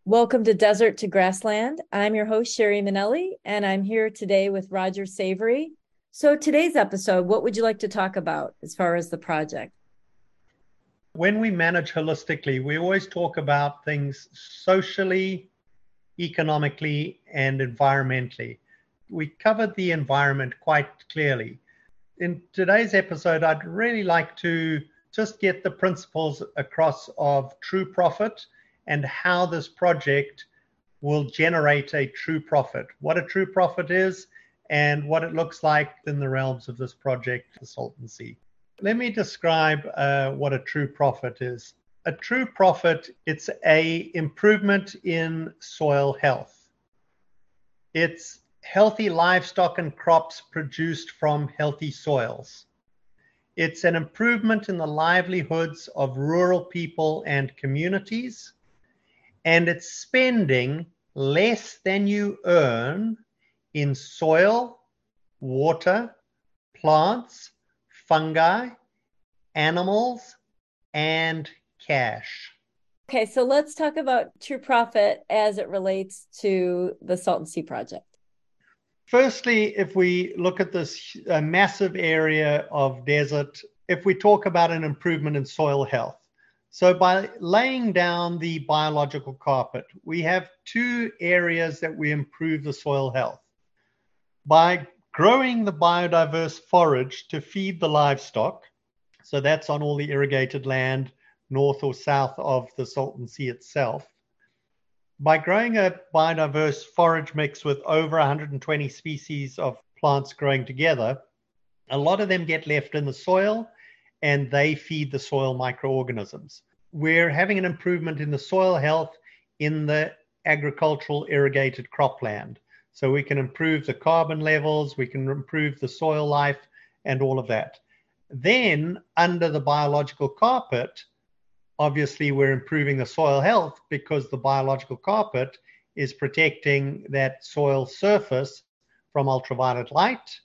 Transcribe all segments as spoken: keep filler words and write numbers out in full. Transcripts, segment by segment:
Welcome to Desert to Grassland. I'm your host, Sherry Minelli, and I'm here today with Roger Savory. So today's episode, what would you like to talk about as far as the project? When we manage holistically, we always talk about things socially, economically, and environmentally. We covered the environment quite clearly. In today's episode, I'd really like to just get the principles across of true profit and how this project will generate a true profit, what a true profit is, and what it looks like in the realms of this project consultancy. Let me describe uh, what a true profit is. A true profit, it's a improvement in soil health. It's healthy livestock and crops produced from healthy soils. It's an improvement in the livelihoods of rural people and communities. And it's spending less than you earn in soil, water, plants, fungi, animals, and cash. Okay, so let's talk about true profit as it relates to the Salton Sea project. Firstly, if we look at this uh, massive area of desert, if we talk about an improvement in soil health, so by laying down the biological carpet, we have two areas that we improve the soil health. By growing the biodiverse forage to feed the livestock, so that's on all the irrigated land north or south of the Salton Sea itself. By growing a biodiverse forage mix with over one hundred twenty species of plants growing together, a lot of them get left in the soil and they feed the soil microorganisms. We're having an improvement in the soil health in the agricultural irrigated cropland. So we can improve the carbon levels, we can improve the soil life and all of that. Then under the biological carpet, obviously we're improving the soil health because the biological carpet is protecting that soil surface from ultraviolet light.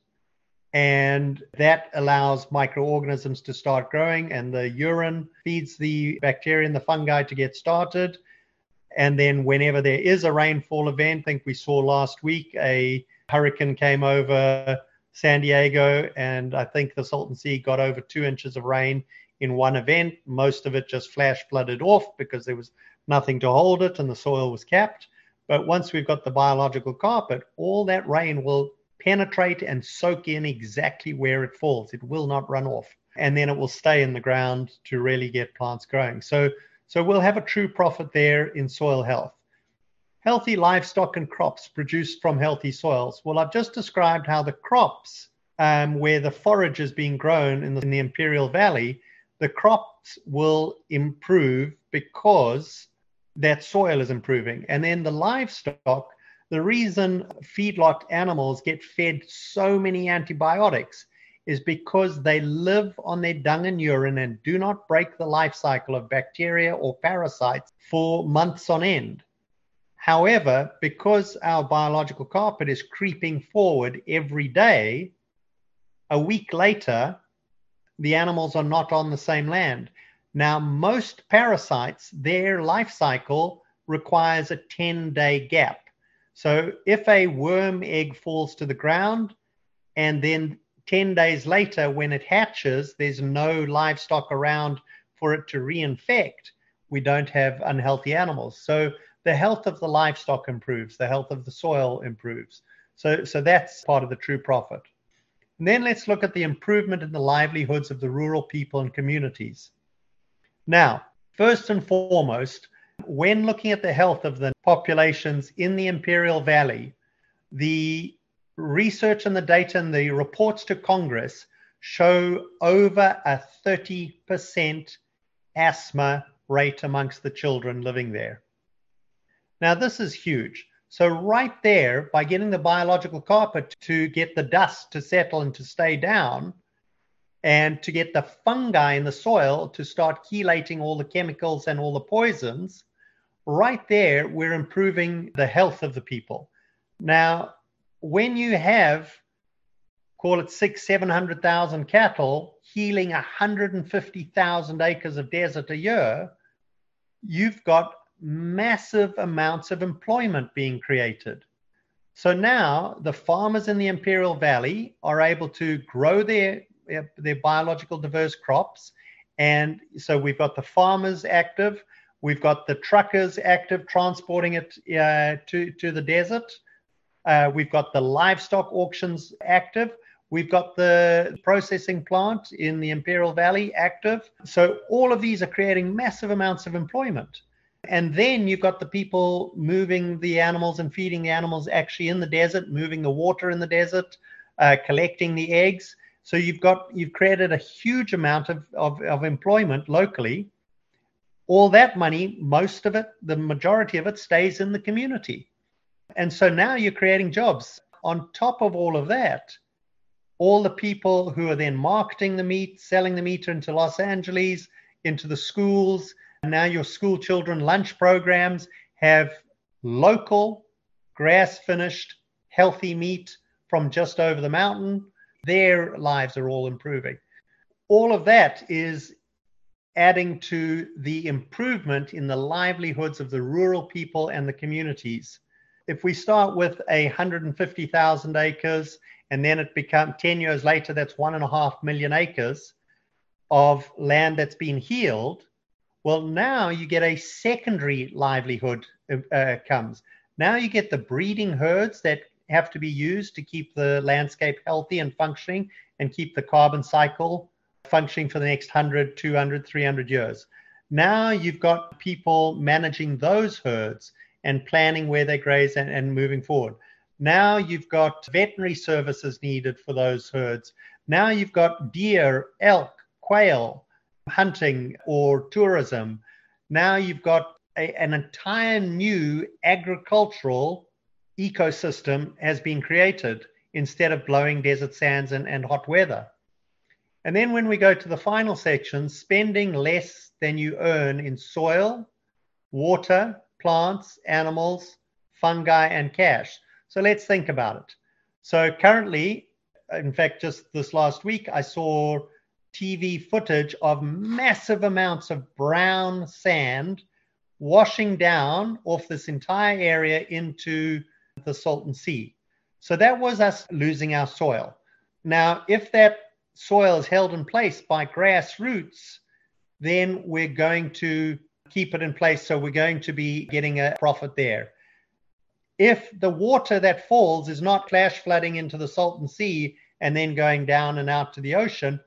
And that allows microorganisms to start growing, and the urine feeds the bacteria and the fungi to get started. And then whenever there is a rainfall event, I think we saw last week a hurricane came over San Diego, and I think the Salton Sea got over two inches of rain in one event. Most of it just flash flooded off because there was nothing to hold it and the soil was capped. But once we've got the biological carpet, all that rain will penetrate and soak in exactly where it falls. It will not run off. And then it will stay in the ground to really get plants growing. So, so we'll have a true profit there in soil health. Healthy livestock and crops produced from healthy soils. Well, I've just described how the crops, um, where the forage is being grown in the, in the Imperial Valley, the crops will improve because that soil is improving. And then the livestock, the reason feedlot animals get fed so many antibiotics is because they live on their dung and urine and do not break the life cycle of bacteria or parasites for months on end. However, because our biological carpet is creeping forward every day, a week later, the animals are not on the same land. Now, most parasites, their life cycle requires a ten-day gap. So if a worm egg falls to the ground and then ten days later when it hatches, there's no livestock around for it to reinfect, we don't have unhealthy animals. So the health of the livestock improves, the health of the soil improves. So, so that's part of the true profit. And then let's look at the improvement in the livelihoods of the rural people and communities. Now, first and foremost, when looking at the health of the populations in the Imperial Valley, the research and the data and the reports to Congress show over a thirty percent asthma rate amongst the children living there. Now, this is huge. So right there, by getting the biological carpet to get the dust to settle and to stay down, and to get the fungi in the soil to start chelating all the chemicals and all the poisons, right there, we're improving the health of the people. Now, when you have, call it six, seven hundred thousand cattle healing one hundred fifty thousand acres of desert a year, you've got massive amounts of employment being created. So now the farmers in the Imperial Valley are able to grow their, their biological diverse crops. And so we've got the farmers active, we've got the truckers active, transporting it uh, to, to the desert. Uh, we've got the livestock auctions active. We've got the processing plant in the Imperial Valley active. So all of these are creating massive amounts of employment. And then you've got the people moving the animals and feeding the animals actually in the desert, moving the water in the desert, uh, collecting the eggs. So you've got, you've created a huge amount of, of, of employment locally. All that money, most of it, the majority of it stays in the community. And so now you're creating jobs. On top of all of that, all the people who are then marketing the meat, selling the meat into Los Angeles, into the schools. Now your school children lunch programs have local, grass-finished, healthy meat from just over the mountain. Their lives are all improving. All of that is adding to the improvement in the livelihoods of the rural people and the communities. If we start with a one hundred fifty thousand acres, and then it becomes ten years later, that's one and a half million acres of land that's been healed. Well, now you get a secondary livelihood uh, comes. Now you get the breeding herds that have to be used to keep the landscape healthy and functioning and keep the carbon cycle functioning for the next one hundred, two hundred, three hundred years. Now you've got people managing those herds and planning where they graze and, and moving forward. Now you've got veterinary services needed for those herds. Now you've got deer, elk, quail, hunting or tourism. Now you've got a, an entire new agricultural ecosystem has been created instead of blowing desert sands and, and hot weather. And then when we go to the final section, spending less than you earn in soil, water, plants, animals, fungi, and cash. So let's think about it. So currently, in fact, just this last week, I saw T V footage of massive amounts of brown sand washing down off this entire area into the Salton Sea. So that was us losing our soil. Now, if that soil is held in place by grass roots, then we're going to keep it in place. So we're going to be getting a profit there. If the water that falls is not flash flooding into the Salton Sea and then going down and out to the ocean,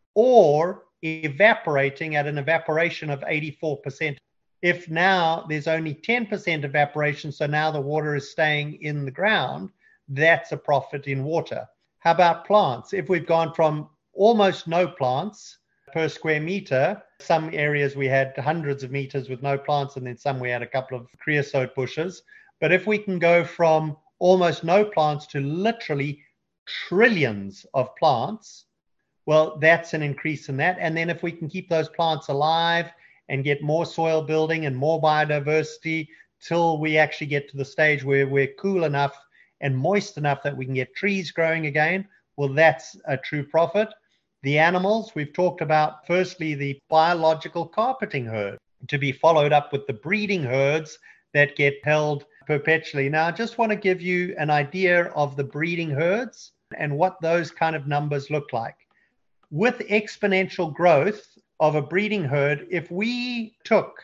or evaporating at an evaporation of eighty-four percent. If now there's only ten percent evaporation, so now the water is staying in the ground, that's a profit in water. How about plants? If we've gone from almost no plants per square meter, some areas we had hundreds of meters with no plants, and then some we had a couple of creosote bushes. But if we can go from almost no plants to literally trillions of plants, well, that's an increase in that. And then if we can keep those plants alive and get more soil building and more biodiversity till we actually get to the stage where we're cool enough and moist enough that we can get trees growing again, well, that's a true profit. The animals, we've talked about, firstly, the biological carpeting herd, to be followed up with the breeding herds that get held perpetually. Now, I just want to give you an idea of the breeding herds and what those kind of numbers look like. With exponential growth of a breeding herd, if we took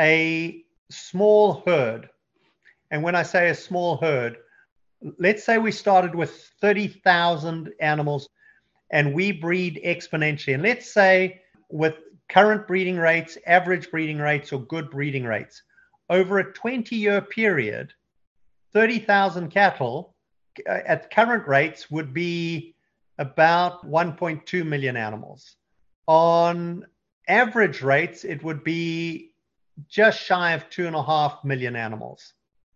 a small herd, and when I say a small herd, let's say we started with thirty thousand animals and we breed exponentially. And let's say with current breeding rates, average breeding rates, or good breeding rates, over a twenty-year period, thirty thousand cattle at current rates would be about one point two million animals. On average rates, it would be just shy of two and a half million animals.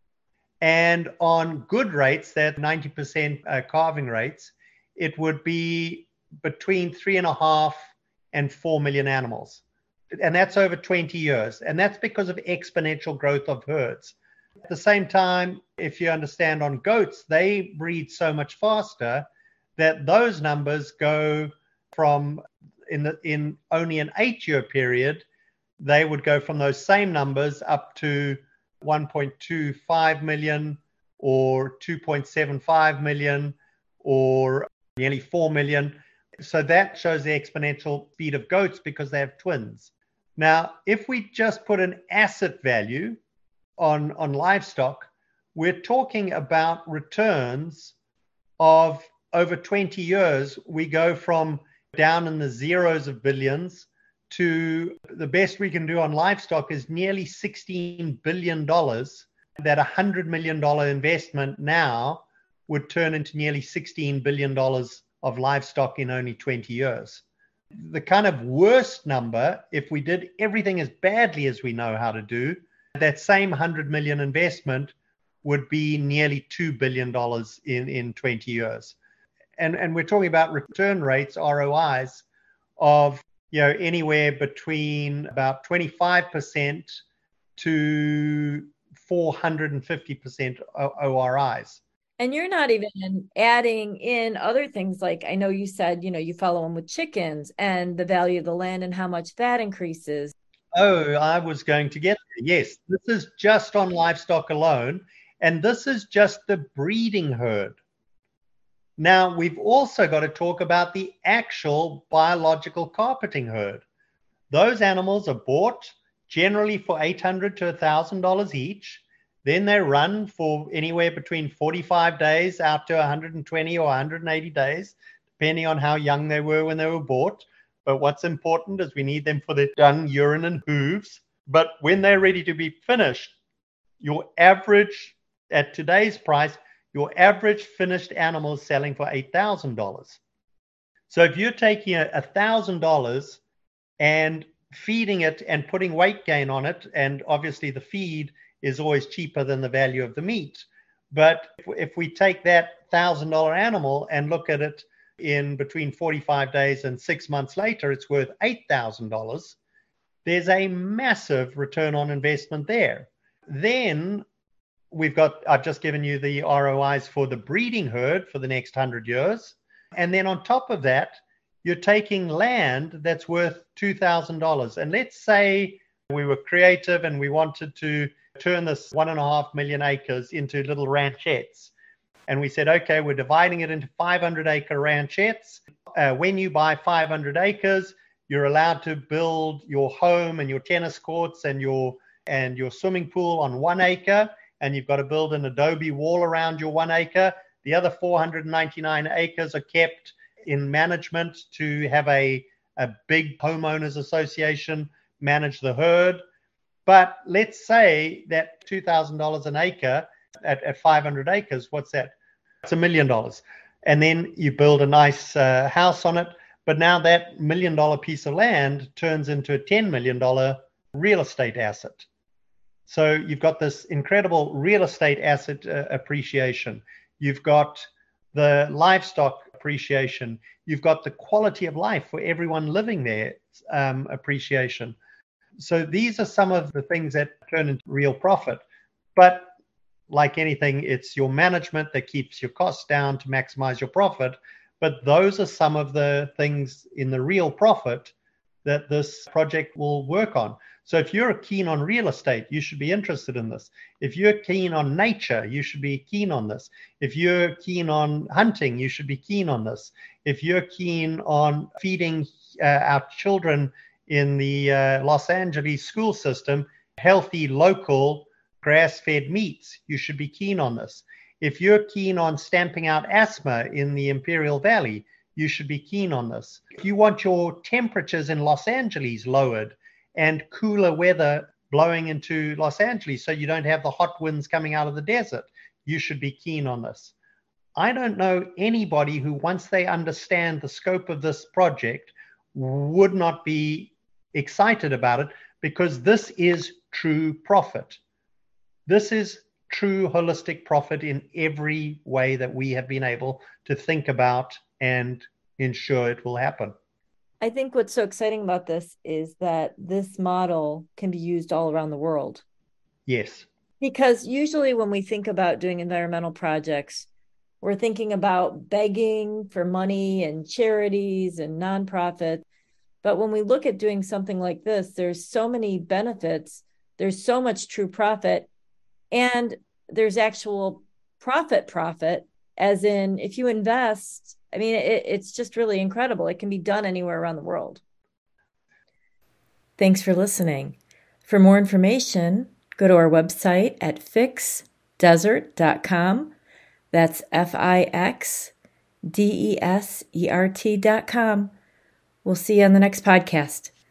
And on good rates, that ninety percent uh, calving rates, it would be between three and a half and four million animals. And that's over twenty years. And that's because of exponential growth of herds. At the same time, if you understand on goats, they breed so much faster that those numbers go from, in the, in only an eight-year period, they would go from those same numbers up to one point two five million or two point seven five million or nearly four million. So that shows the exponential speed of goats because they have twins. Now, if we just put an asset value on, on livestock, we're talking about returns of over twenty years. We go from down in the zeros of billions to the best we can do on livestock is nearly sixteen billion dollars. That one hundred million dollars investment now would turn into nearly sixteen billion dollars of livestock in only twenty years. The kind of worst number, if we did everything as badly as we know how to do, that same one hundred million investment would be nearly two billion dollars in, in twenty years. And, and we're talking about return rates, R O Is, of you know anywhere between about twenty-five percent to four hundred fifty percent O R Is. And you're not even adding in other things like, I know you said, you know, you follow them with chickens and the value of the land and how much that increases. Oh, I was going to get there. Yes, this is just on livestock alone. And this is just the breeding herd. Now, we've also got to talk about the actual biological carpeting herd. Those animals are bought generally for eight hundred dollars to one thousand dollars each. Then they run for anywhere between forty-five days out to one hundred twenty or one hundred eighty days, depending on how young they were when they were bought. But what's important is we need them for their dung, urine, and hooves. But when they're ready to be finished, your average, at today's price, your average finished animal is selling for eight thousand dollars. So if you're taking a one thousand dollars and feeding it and putting weight gain on it, and obviously the feed is always cheaper than the value of the meat. But if, if we take that one thousand dollars animal and look at it in between forty-five days and six months later, it's worth eight thousand dollars. There's a massive return on investment there. Then we've got, I've just given you the R O Is for the breeding herd for the next one hundred years. And then on top of that, you're taking land that's worth two thousand dollars. And let's say we were creative and we wanted to turn this one and a half million acres into little ranchettes. And we said, okay, we're dividing it into five hundred acre ranchettes. Uh, when you buy five hundred acres, you're allowed to build your home and your tennis courts and your and your swimming pool on one acre. And you've got to build an adobe wall around your one acre. The other four hundred ninety-nine acres are kept in management to have a, a big homeowners association manage the herd. But let's say that two thousand dollars an acre at, at five hundred acres, what's that? It's a million dollars. And then you build a nice uh, house on it. But now that million dollar piece of land turns into a ten million dollars real estate asset. So you've got this incredible real estate asset uh, appreciation. You've got the livestock appreciation. You've got the quality of life for everyone living there um, appreciation. So these are some of the things that turn into real profit. But like anything, it's your management that keeps your costs down to maximize your profit. But those are some of the things in the real profit that this project will work on. So if you're keen on real estate, you should be interested in this. If you're keen on nature, you should be keen on this. If you're keen on hunting, you should be keen on this. If you're keen on feeding uh, our children in the uh, Los Angeles school system healthy, local, grass-fed meats, you should be keen on this. If you're keen on stamping out asthma in the Imperial Valley, you should be keen on this. If you want your temperatures in Los Angeles lowered and cooler weather blowing into Los Angeles so you don't have the hot winds coming out of the desert, you should be keen on this. I don't know anybody who, once they understand the scope of this project, would not be excited about it, because this is true profit. This is true holistic profit in every way that we have been able to think about and ensure it will happen. I think what's so exciting about this is that this model can be used all around the world. Yes. Because usually when we think about doing environmental projects, we're thinking about begging for money and charities and nonprofits. But when we look at doing something like this, there's so many benefits, there's so much true profit, and there's actual profit profit, as in if you invest, I mean, it, it's just really incredible. It can be done anywhere around the world. Thanks for listening. For more information, go to our website at fix desert dot com. That's F I X D E S E R T dot com. We'll see you on the next podcast.